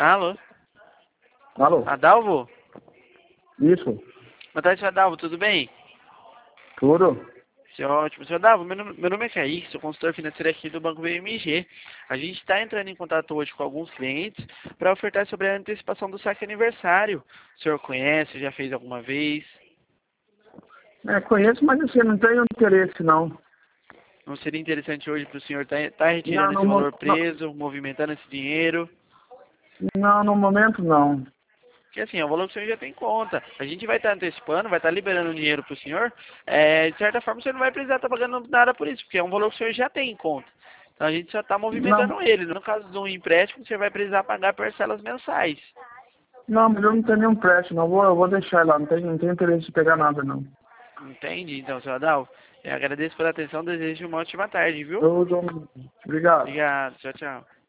Alô? Alô? Adalvo? Isso? Boa tarde, senhor Adalvo, tudo bem? Tudo? Isso é ótimo. Senhor Adalvo, meu nome é Kaique, sou consultor financeiro aqui do Banco BMG. A gente está entrando em contato hoje com alguns clientes para ofertar sobre a antecipação do saque aniversário. O senhor conhece, já fez alguma vez? Conheço, mas assim, não tenho interesse, não. Não seria interessante hoje para o senhor estar Não, retirando no, esse valor não, preso, movimentando esse dinheiro? não, no momento não. Porque assim, é um valor que o senhor já tem em conta. A gente vai estar antecipando, vai estar liberando o dinheiro para o senhor. De certa forma, você não vai precisar estar pagando nada por isso, porque é um valor que o senhor já tem em conta. Então a gente só está Não, movimentando ele. No caso de um empréstimo, você vai precisar pagar parcelas mensais. não, mas eu não tenho nenhum empréstimo, eu vou deixar lá, não tenho interesse de pegar nada, não. Entende? Então, senhor Adal, eu agradeço pela atenção, desejo uma ótima tarde, viu? Obrigado. Obrigado, tchau, tchau.